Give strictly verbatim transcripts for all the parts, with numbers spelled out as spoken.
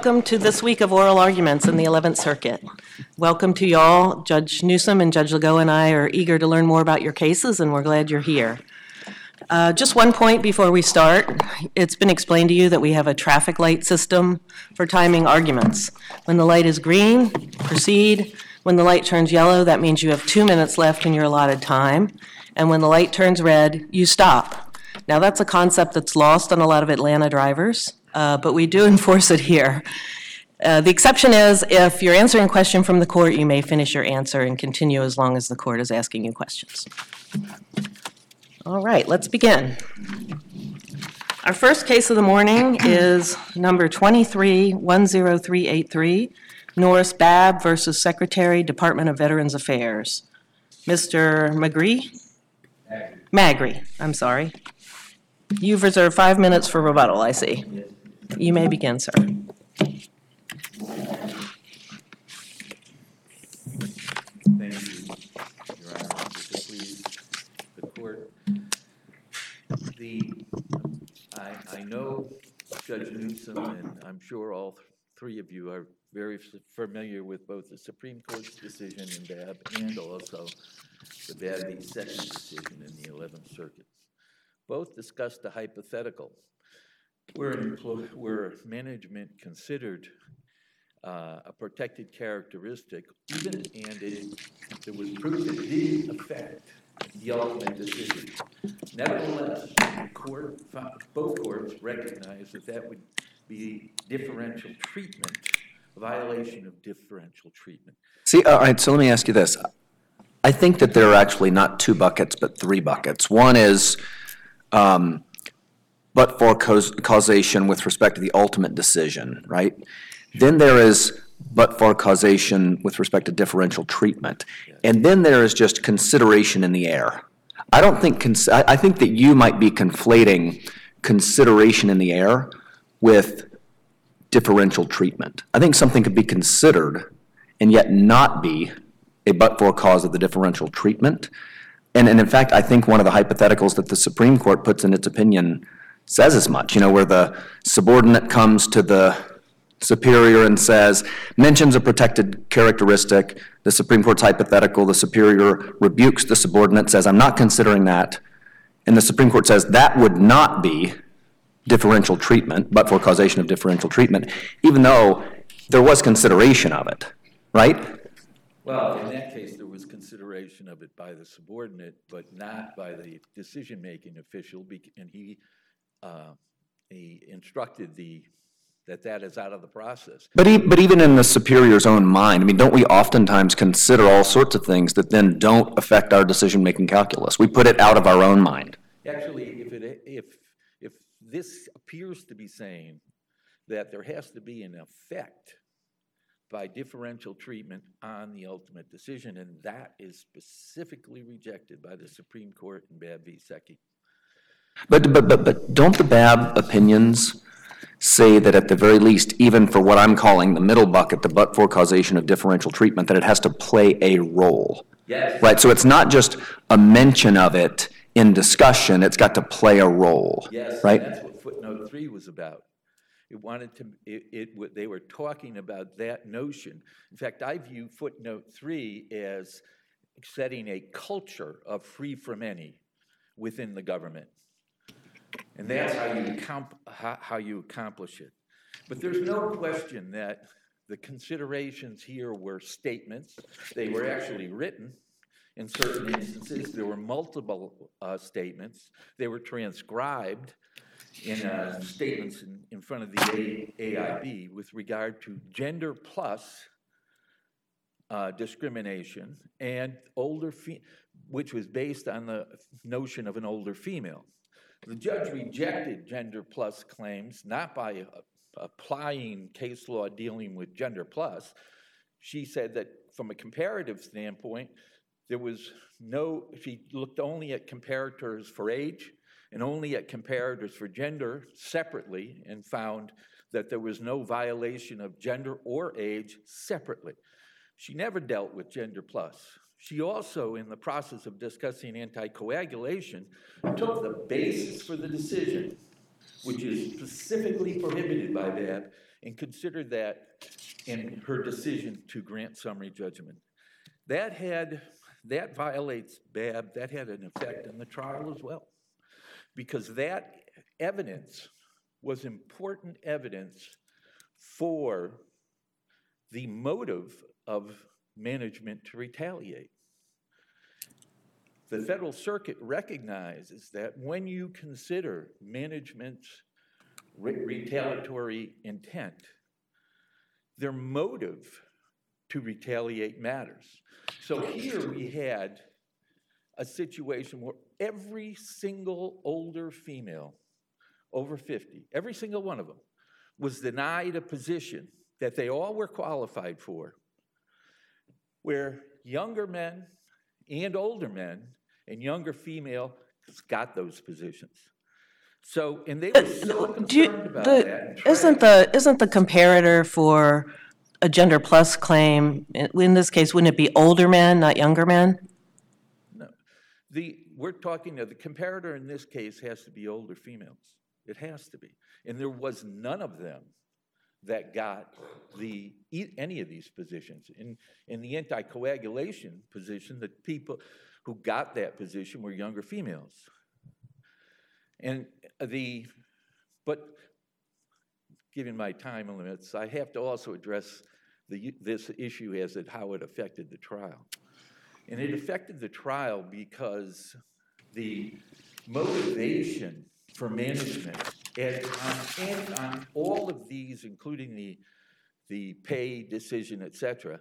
welcome to this week of oral arguments in the eleventh Circuit. Welcome to y'all. Judge Newsom and Judge Legault and I are eager to learn more about your cases, and we're glad you're here. Uh, just one point before we start. It's been explained to you that we have a traffic light system for timing arguments. When the light is green, proceed. When the light turns yellow, that means you have two minutes left in your allotted time. And when the light turns red, you stop. Now, that's a concept that's lost on a lot of Atlanta drivers. Uh, but we do enforce it here. Uh, the exception is if you're answering a question from the court, you may finish your answer and continue as long as the court is asking you questions. All right, let's begin. Our first case of the morning is number twenty-three one zero three eight three, Norris Babb versus Secretary, Department of Veterans Affairs. Mister McGree? Magri, I'm sorry. You've reserved five minutes for rebuttal, I see. You may begin, sir. Thank you, Your Honor. To please the court. The I, I know Judge Newsom, and I'm sure all three of you are very familiar with both the Supreme Court's decision in Babb and also the Babb v. Second decision in the eleventh Circuit. Both discussed a hypothetical where, employ- where management considered uh, a protected characteristic, even and it, there was proof it didn't affect the ultimate decision. Nevertheless, the court, both courts recognized that that would be differential treatment, a violation of differential treatment. See, all right, so let me ask you this. I think that there are actually not two buckets, but three buckets. One is um, but for caus- causation with respect to the ultimate decision, right? Then there is but for causation with respect to differential treatment. And then there is just consideration in the air. I don't think, cons- I, I think that you might be conflating consideration in the air with differential treatment. I think something could be considered and yet not be a but-for cause of the differential treatment. And, and in fact, I think one of the hypotheticals that the Supreme Court puts in its opinion says as much, you know, where the subordinate comes to the superior and says, mentions a protected characteristic, the Supreme Court's hypothetical, the superior rebukes the subordinate, says, I'm not considering that, and the Supreme Court says that would not be differential treatment, but for causation of differential treatment, even though there was consideration of it, right? Well, in that case, there was consideration of it by the subordinate, but not by the decision-making official, and he uh, he instructed the that that is out of the process. But e- but even in the superior's own mind, I mean, don't we oftentimes consider all sorts of things that then don't affect our decision-making calculus? We put it out of our own mind. Actually, if it if if this appears to be saying that there has to be an effect by differential treatment on the ultimate decision, and that is specifically rejected by the Supreme Court in Babb v. Secchi. But but but but don't the Babb opinions say that at the very least, even for what I'm calling the middle bucket, the but-for causation of differential treatment, that it has to play a role? Yes. Right, so it's not just a mention of it in discussion, it's got to play a role. Yes, right? And that's what footnote three was about. It wanted to, it, it, they were talking about that notion. In fact, I view footnote three as setting a culture of free from any within the government. And that's how you, comp, how, how you accomplish it. But there's no question that the considerations here were statements. They were actually written in certain instances. There were multiple uh, statements. They were transcribed in uh, statements in, in front of the A I B with regard to gender plus uh, discrimination and older, fe- which was based on the notion of an older female. The judge rejected gender plus claims, not by uh, applying case law dealing with gender plus. She said that from a comparative standpoint, there was no, she looked only at comparators for age and only at comparators for gender separately and found that there was no violation of gender or age separately. She never dealt with gender plus. She also, in the process of discussing anticoagulation, took the basis for the decision, which is specifically prohibited by Babb, and considered that in her decision to grant summary judgment. That had, that violates B A B, that had an effect on the trial as well, because that evidence was important evidence for the motive of management to retaliate. The Federal Circuit recognizes that when you consider management's re retaliatory intent, their motive to retaliate matters. So here we had a situation where every single older female over fifty, every single one of them, was denied a position that they all were qualified for, where younger men and older men and younger females got those positions. So, and they were so concerned Do you, about the, that. isn't the isn't the comparator for a gender plus claim, in this case, wouldn't it be older men, not younger men? No, the we're talking of the comparator in this case has to be older females. It has to be, and there was none of them that got the any of these positions. In in the anticoagulation position, the people who got that position were younger females. And the, but given my time limits, I have to also address the, this issue as to how it affected the trial. And it affected the trial because the motivation for management and on, and on all of these, including the, the pay decision, et cetera,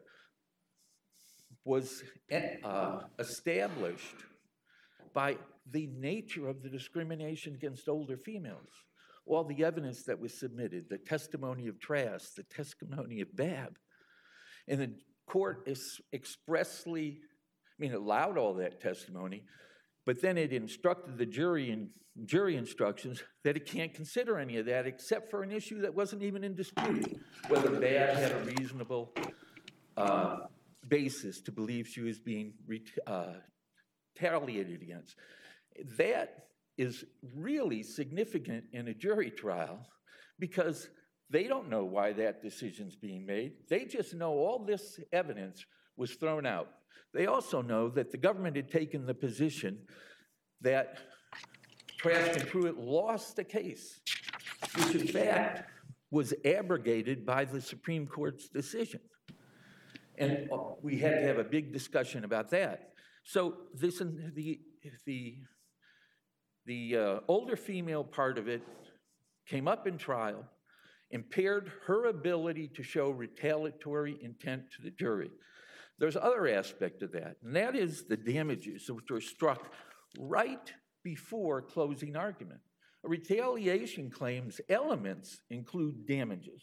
was uh, established by the nature of the discrimination against older females. All the evidence that was submitted, the testimony of Trask, the testimony of B A B, and the court is expressly, I mean, allowed all that testimony, but then it instructed the jury in jury instructions that it can't consider any of that except for an issue that wasn't even in dispute, whether B A B had a reasonable uh, basis to believe she was being uh, retaliated against. That is really significant in a jury trial because they don't know why that decision's being made. They just know all this evidence was thrown out. They also know that the government had taken the position that Trask and Pruitt lost the case, which in fact was abrogated by the Supreme Court's decision. And we had to have a big discussion about that. So this, the, the, the uh, older female part of it came up in trial, impaired her ability to show retaliatory intent to the jury. There's other aspect of that, and that is the damages which were struck right before closing argument. A retaliation claim's elements include damages.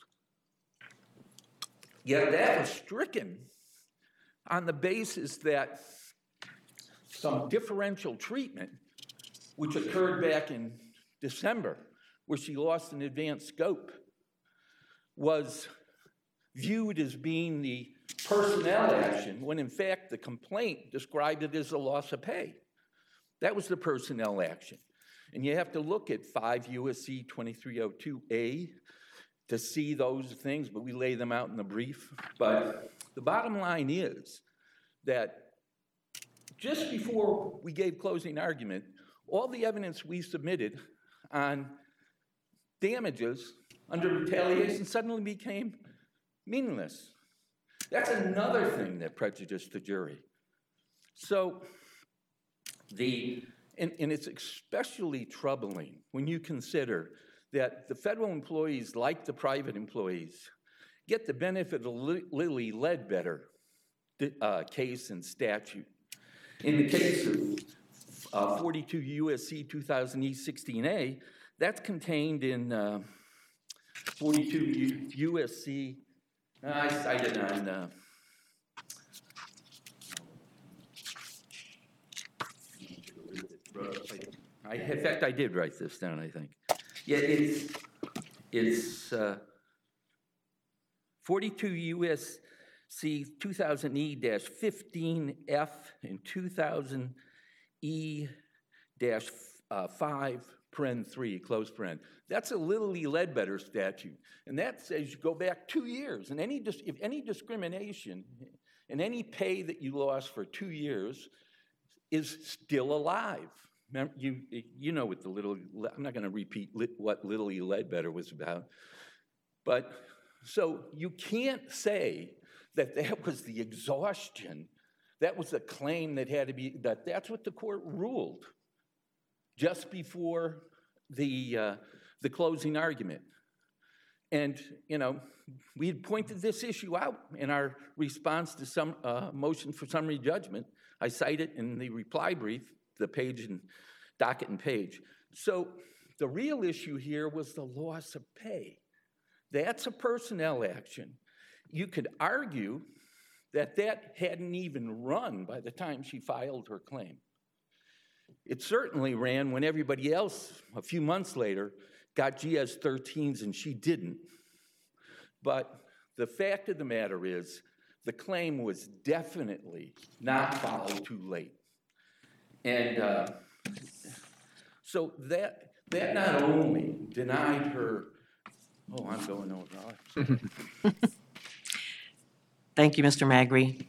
Yet that was stricken on the basis that some differential treatment, which occurred back in December, where she lost an advanced scope, was viewed as being the personnel action, when in fact the complaint described it as a loss of pay. That was the personnel action. And you have to look at five U S C twenty-three oh two A to see those things, but we lay them out in the brief. But the bottom line is that just before we gave closing argument, all the evidence we submitted on damages under retaliation suddenly became meaningless. That's another thing that prejudiced the jury. So the, and, and it's especially troubling when you consider that the federal employees, like the private employees, get the benefit of the Lilly Ledbetter uh, case and statute. In the case of uh, forty-two U S C two thousand E sixteen A, that's contained in uh, forty-two U S C, uh, I cited on, uh, I, in fact, I did write this down, I think. Yeah, it's, it's uh, forty-two U S C two thousand E fifteen F and two thousand E five paren three, close paren. That's a Little E. Ledbetter statute, and that says you go back two years, and any dis- if any discrimination and any pay that you lost for two years is still alive. Remember, you you know what the Little, I'm not going to repeat lit, what Little E. Ledbetter was about, but so you can't say that that was the exhaustion, that was a claim that had to be, that that's what the court ruled just before the, uh, the closing argument. And, you know, we had pointed this issue out in our response to some uh, motion for summary judgment. I cite it in the reply brief, the page and docket and page. So the real issue here was the loss of pay. That's a personnel action. You could argue that that hadn't even run by the time she filed her claim. It certainly ran when everybody else, a few months later, got G S thirteens and she didn't. But the fact of the matter is, the claim was definitely not filed too late. And uh, so that, that not only denied her, oh, I'm going over. Thank you, Mister Magri.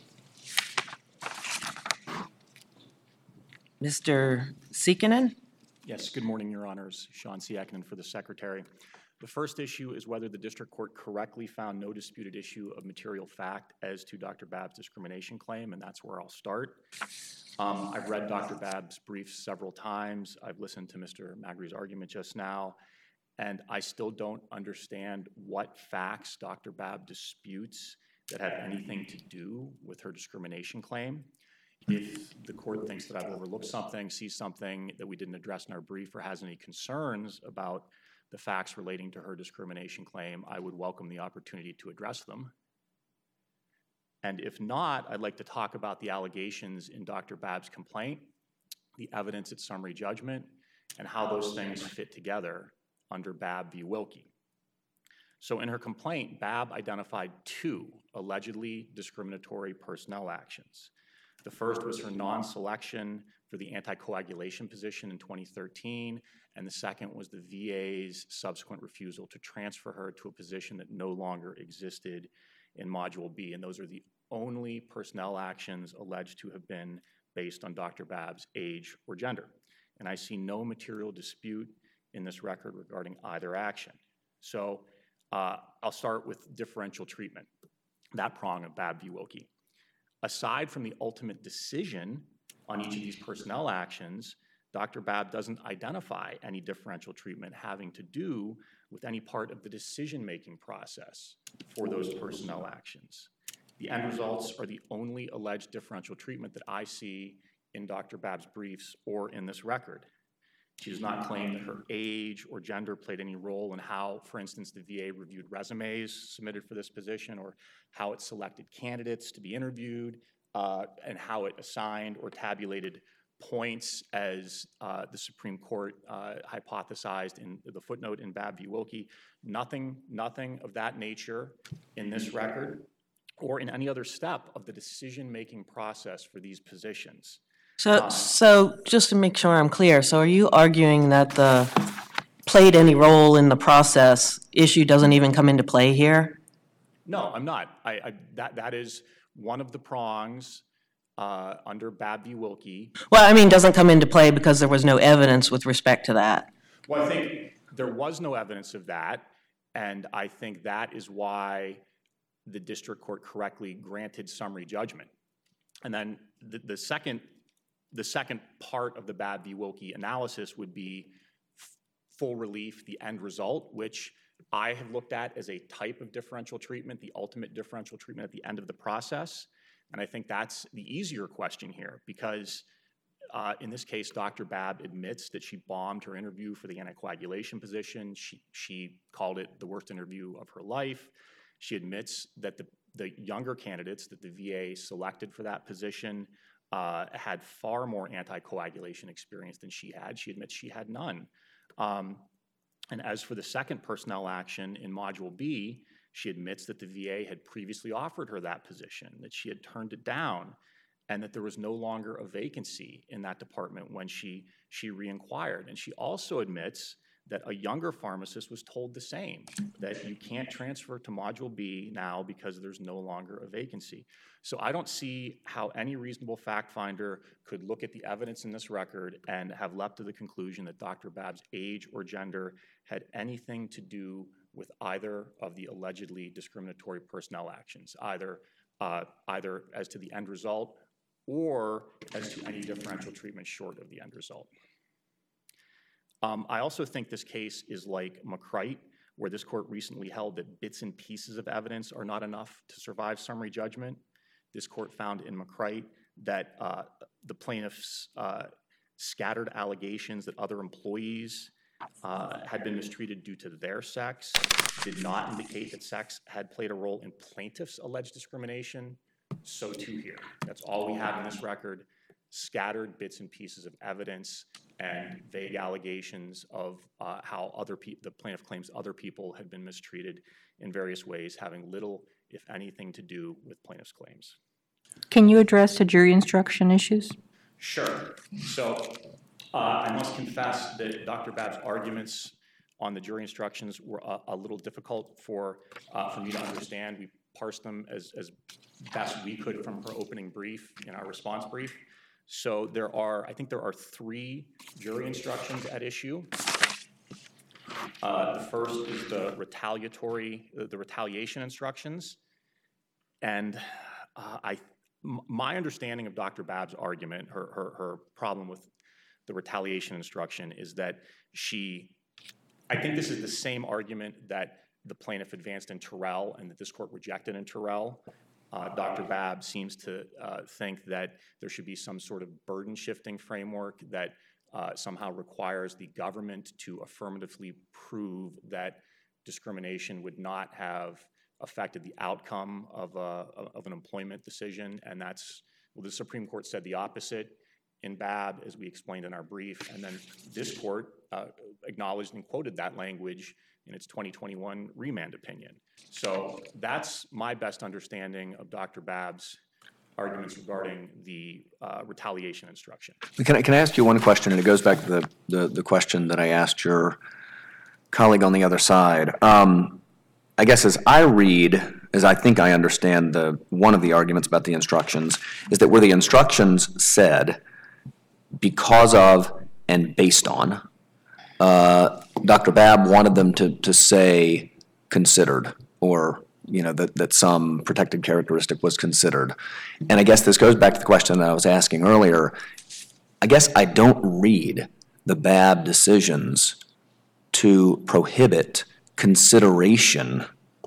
Mister Siekinen? Yes, good morning, Your Honors. Sean Siekinen for the Secretary. The first issue is whether the district court correctly found no disputed issue of material fact as to Doctor Babb's discrimination claim, and that's where I'll start. Um, I've read Doctor Babb's briefs several times. I've listened to Mister Magri's argument just now, and I still don't understand what facts Doctor Babb disputes that have anything to do with her discrimination claim. If the court thinks that I've overlooked something, sees something that we didn't address in our brief, or has any concerns about the facts relating to her discrimination claim, I would welcome the opportunity to address them. And if not, I'd like to talk about the allegations in Doctor Babb's complaint, the evidence at summary judgment, and how those things fit together under Babb v. Wilkie. So in her complaint, Babb identified two allegedly discriminatory personnel actions. The first was her non-selection for the anticoagulation position in twenty thirteen, and the second was the V A's subsequent refusal to transfer her to a position that no longer existed in Module B. And those are the only personnel actions alleged to have been based on Doctor Babb's age or gender. And I see no material dispute in this record regarding either action. So uh, I'll start with differential treatment, that prong of Babb v. Wilkie. Aside from the ultimate decision on each of these personnel actions, Doctor Babb doesn't identify any differential treatment having to do with any part of the decision-making process for those personnel actions. The end results are the only alleged differential treatment that I see in Doctor Babb's briefs or in this record. She does not claim that her age or gender played any role in how, for instance, the V A reviewed resumes submitted for this position, or how it selected candidates to be interviewed, uh, and how it assigned or tabulated points as uh, the Supreme Court uh, hypothesized in the footnote in Babb v. Wilkie. Nothing, nothing of that nature in this record or in any other step of the decision-making process for these positions. So, so just to make sure I'm clear, so are you arguing that the played any role in the process issue doesn't even come into play here? No, I'm not. I, I, that, that is one of the prongs uh, under Babb v. Wilkie. Well, I mean, doesn't come into play because there was no evidence with respect to that. Well, I think there was no evidence of that, and I think that is why the district court correctly granted summary judgment. And then the, the second The second part of the Babb v. Wilkie analysis would be full relief, the end result, which I have looked at as a type of differential treatment, the ultimate differential treatment at the end of the process. And I think that's the easier question here, because uh, in this case, Doctor Babb admits that she bombed her interview for the anticoagulation position. She, she called it the worst interview of her life. She admits that the, the younger candidates that the V A selected for that position Uh, had far more anticoagulation experience than she had. She admits she had none. Um, and as for the second personnel action in Module B, she admits that the V A had previously offered her that position, that she had turned it down. and that there was no longer a vacancy in that department when she, she re-inquired. And she also admits that a younger pharmacist was told the same, that you can't transfer to Module B now because there's no longer a vacancy. So I don't see how any reasonable fact finder could look at the evidence in this record and have leapt to the conclusion that Doctor Babb's age or gender had anything to do with either of the allegedly discriminatory personnel actions, either, uh, either as to the end result or as to any differential treatment short of the end result. Um, I also think this case is like McCrite, where this court recently held that bits and pieces of evidence are not enough to survive summary judgment. This court found in McCrite that uh, the plaintiff's uh, scattered allegations that other employees uh, had been mistreated due to their sex did not indicate that sex had played a role in plaintiff's alleged discrimination. So too here. That's all we have in this record, scattered bits and pieces of evidence and vague allegations of uh, how other pe the plaintiff claims other people had been mistreated in various ways, having little, if anything, to do with plaintiff's claims. Can you address the jury instruction issues? Sure. So uh, I must confess that Doctor Babb's arguments on the jury instructions were a, a little difficult for, uh, for me to understand. We parsed them as, as best we could from her opening brief in our response brief. So there are, I think there are three jury instructions at issue. Uh, the first is the retaliatory, the, the retaliation instructions. And uh, I, m my understanding of Doctor Babb's argument, her, her, her problem with the retaliation instruction is that she, I think this is the same argument that the plaintiff advanced in Terrell and that this court rejected in Terrell. Uh, Doctor Babb seems to uh, think that there should be some sort of burden-shifting framework that uh, somehow requires the government to affirmatively prove that discrimination would not have affected the outcome of, a, of an employment decision, and that's, well, the Supreme Court said the opposite in Babb, as we explained in our brief, and then this court uh, acknowledged and quoted that language in its twenty twenty-one remand opinion. So that's my best understanding of Doctor Babb's arguments regarding the uh, retaliation instruction. Can I, can I ask you one question, and it goes back to the, the, the question that I asked your colleague on the other side. Um, I guess as I read, as I think I understand the one of the arguments about the instructions, is that where the instructions said, because of and based on, uh, Doctor Babb wanted them to, to say considered, or you know, that, that some protected characteristic was considered. And I guess this goes back to the question that I was asking earlier. I guess I don't read the Babb decisions to prohibit consideration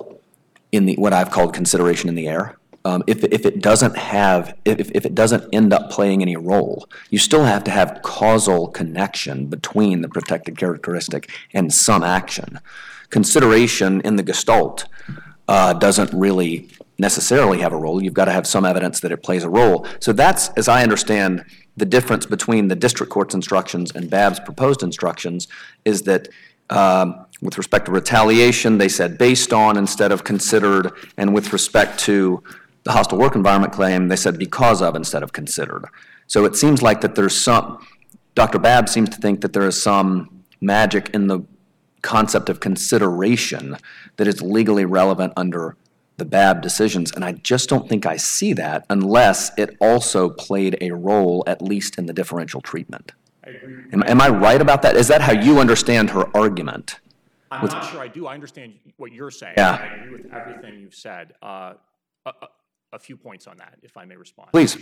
in the, what I've called consideration in the air. Um, if, if it doesn't have, if, if it doesn't end up playing any role, you still have to have causal connection between the protected characteristic and some action. Consideration in the Gestalt uh, doesn't really necessarily have a role. You've got to have some evidence that it plays a role. So that's, as I understand, the difference between the district court's instructions and Babb's proposed instructions is that um, with respect to retaliation, they said based on instead of considered, and with respect to the hostile work environment claim, they said because of instead of considered. So it seems like that there's some, Doctor Babb seems to think that there is some magic in the concept of consideration that is legally relevant under the Babb decisions, and I just don't think I see that unless it also played a role, at least in the differential treatment. I agree. Am, am I right about that? Is that how you understand her argument? I'm With- not sure I do. I understand what you're saying. Yeah. I agree with everything you've said. Uh, a, a, a few points on that, if I may respond. Please.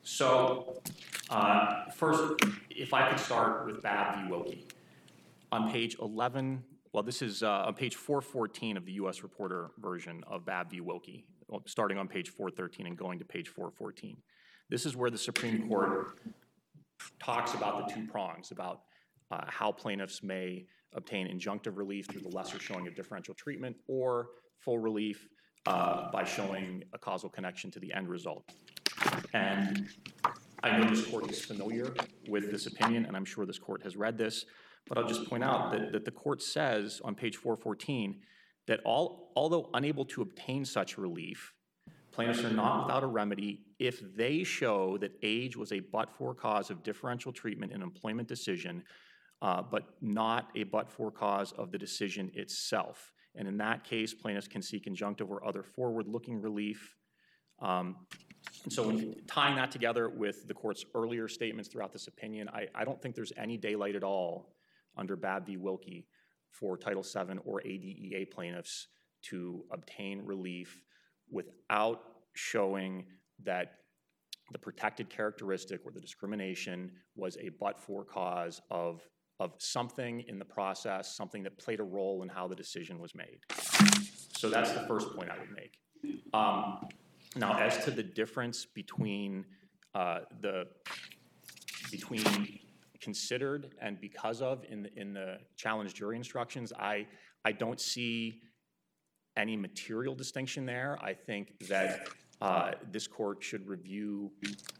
So, uh, first, if I could start with Babb v. Wilkie. On page eleven, well, this is uh, on page four fourteen of the U S Reporter version of Babb v. Wilkie, starting on page four thirteen and going to page four fourteen. This is where the Supreme Court talks about the two prongs, about uh, how plaintiffs may obtain injunctive relief through the lesser showing of differential treatment or full relief uh, by showing a causal connection to the end result. And I know this court is familiar with this opinion, and I'm sure this court has read this, but I'll just point out that, that the court says on page four fourteen that all, although unable to obtain such relief, Plaintiffs are not without a remedy if they show that age was a but-for cause of differential treatment in employment decision, uh, but not a but-for cause of the decision itself. And in that case, plaintiffs can seek injunctive or other forward-looking relief. Um, and so when tying that together with the court's earlier statements throughout this opinion, I, I don't think there's any daylight at all under Babb v. Wilkie for Title seven or A D E A plaintiffs to obtain relief without showing that the protected characteristic or the discrimination was a but-for cause of, of something in the process, something that played a role in how the decision was made. So that's the first point I would make. Um, now, as to the difference between uh, the between considered and because of in the, in the challenge jury instructions, I I don't see any material distinction there. I think that uh, this court should review.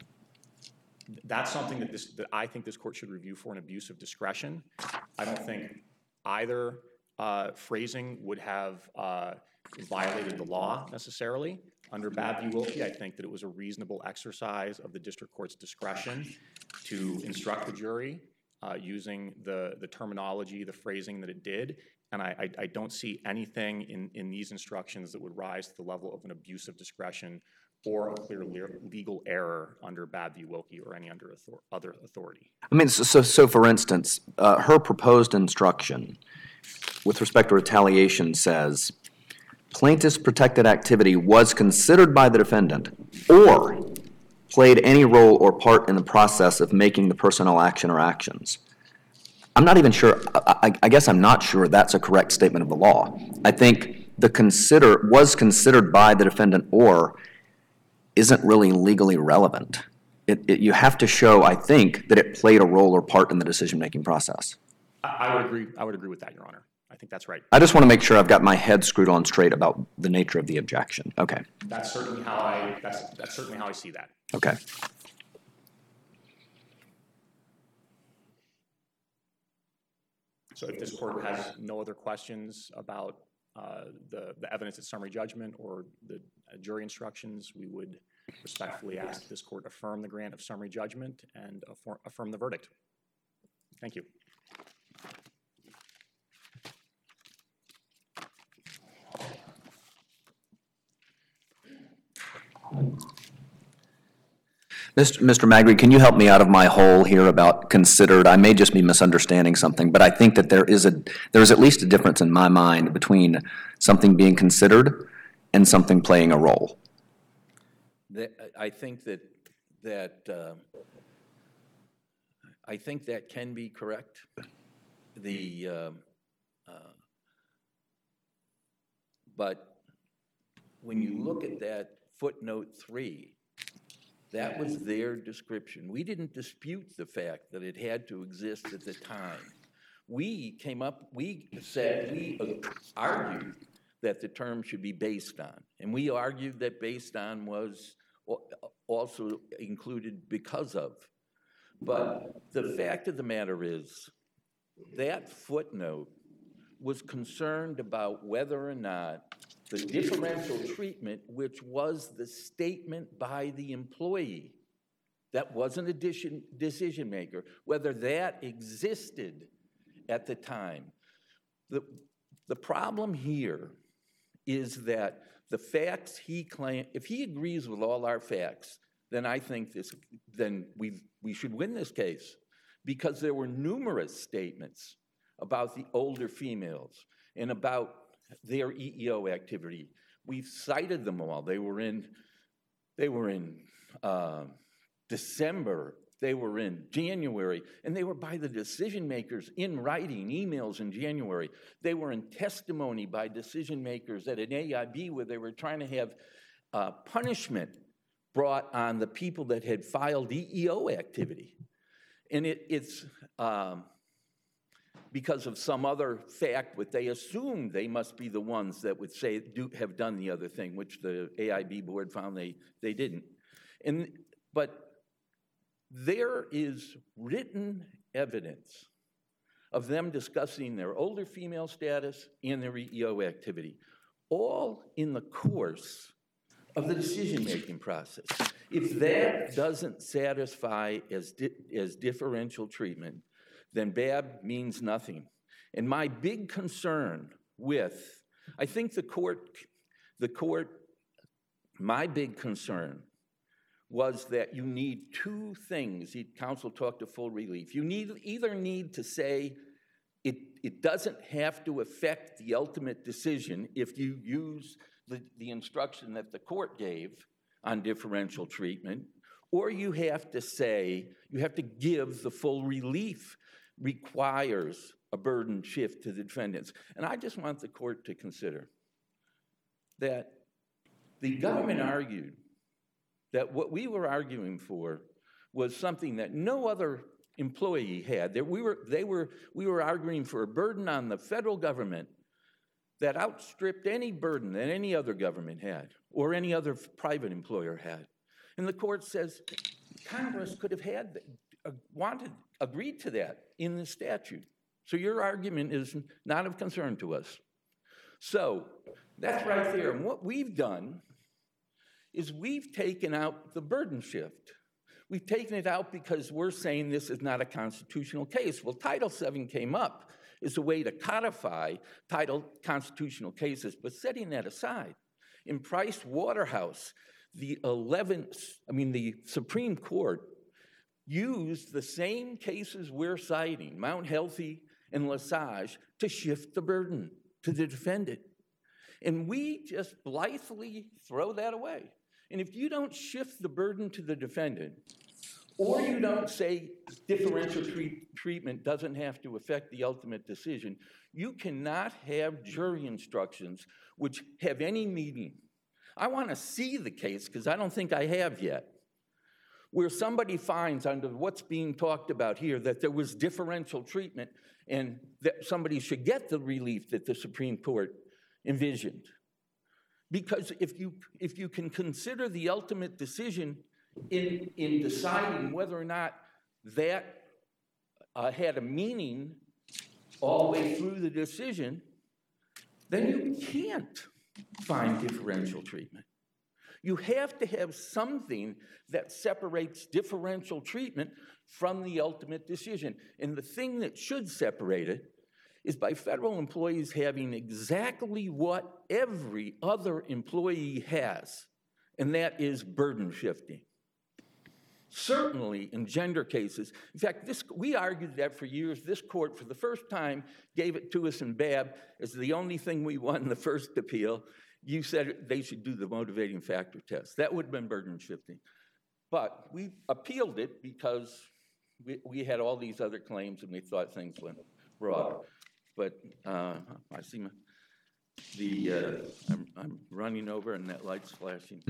That's something that this that I think this court should review for an abuse of discretion. I don't think either uh, phrasing would have uh, violated the law necessarily. Under Babb v. Wilkie, I think that it was a reasonable exercise of the district court's discretion to instruct the jury uh, using the, the terminology, the phrasing that it did. And I, I, I don't see anything in, in these instructions that would rise to the level of an abuse of discretion or a clear le- legal error under Babb v. Wilkie or any under author- other authority. I mean, so, so, so for instance, uh, her proposed instruction with respect to retaliation says, plaintiff's protected activity was considered by the defendant or played any role or part in the process of making the personnel action or actions. I'm not even sure, I, I guess I'm not sure that's a correct statement of the law. I think the consider, was considered by the defendant or isn't really legally relevant. It, it, you have to show, I think, that it played a role or part in the decision-making process. I, I would agree. I would agree with that, Your Honor. I think that's right. I just want to make sure I've got my head screwed on straight about the nature of the objection. Okay. That's certainly how I. That's that's certainly how I see that. Okay. So if this court has no other questions about uh, the the evidence at summary judgment or the uh, jury instructions, we would respectfully ask that this court affirm the grant of summary judgment and affirm, affirm the verdict. Thank you. Mister Magri, can you help me out of my hole here about considered? I may just be misunderstanding something, but I think that there is a there is at least a difference in my mind between something being considered and something playing a role. That, I think that that uh, I think that can be correct. The uh, uh, but when you look at that footnote three, that was their description. We didn't dispute the fact that it had to exist at the time. We came up, we said, we argued that the term should be based on. And we argued that based on was also included because of. But the fact of the matter is, that footnote was concerned about whether or not the differential treatment, which was the statement by the employee, that wasn't a decision maker, whether that existed at the time. The, the problem here is that the facts he claimed, if he agrees with all our facts, then I think this, then we we should win this case, because there were numerous statements about the older females and about their E E O activity. We've cited them all. They were in, they were in uh, December, they were in January, and they were by the decision makers in writing, emails in January. They were in testimony by decision makers at an A I B where they were trying to have uh, punishment brought on the people that had filed E E O activity. And it, it's um, because of some other fact, what they assumed they must be the ones that would say, do, have done the other thing, which the A I B board found they, they didn't. And, but there is written evidence of them discussing their older female status and their E E O activity, all in the course of the decision-making process. If that doesn't satisfy as, di as differential treatment, then B A B means nothing. And my big concern with, I think the court, the court, my big concern was that you need two things. The counsel talked of full relief. You need either need to say it, it doesn't have to affect the ultimate decision if you use the, the instruction that the court gave on differential treatment, or you have to say, you have to give the full relief requires a burden shift to the defendants. And I just want the court to consider that the government argued that what we were arguing for was something that no other employee had. That we were, they were, we were arguing for a burden on the federal government that outstripped any burden that any other government had or any other private employer had. And the court says Congress could have had, uh, wanted, agreed to that in the statute. So your argument is not of concern to us. So that's right there. And what we've done is we've taken out the burden shift. We've taken it out because we're saying this is not a constitutional case. Well, Title seven came up as a way to codify title constitutional cases, but setting that aside, in Price Waterhouse, the eleventh, I mean, the Supreme Court used the same cases we're citing, Mount Healthy and Lesage, to shift the burden to the defendant. And we just blithely throw that away. And if you don't shift the burden to the defendant, or you don't say differential treat, treatment doesn't have to affect the ultimate decision, you cannot have jury instructions which have any meaning. I want to see the case, because I don't think I have yet, where somebody finds under what's being talked about here that there was differential treatment and that somebody should get the relief that the Supreme Court envisioned. Because if you, if you can consider the ultimate decision in, in deciding whether or not that uh, had a meaning all the way through the decision, then you can't find differential treatment. You have to have something that separates differential treatment from the ultimate decision. And the thing that should separate it is by federal employees having exactly what every other employee has, and that is burden shifting. Certainly in gender cases, in fact, this, we argued that for years. This court, for the first time, gave it to us in B A B as the only thing we won in the first appeal. You said they should do the motivating factor test. That would have been burden shifting. But we appealed it because we, we had all these other claims and we thought things went wrong. But uh, I see my, the, uh, I'm, I'm running over and that light's flashing.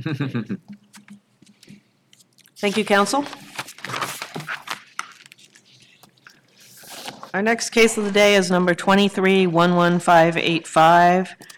Thank you, counsel. Our next case of the day is number twenty-three one one five eight five,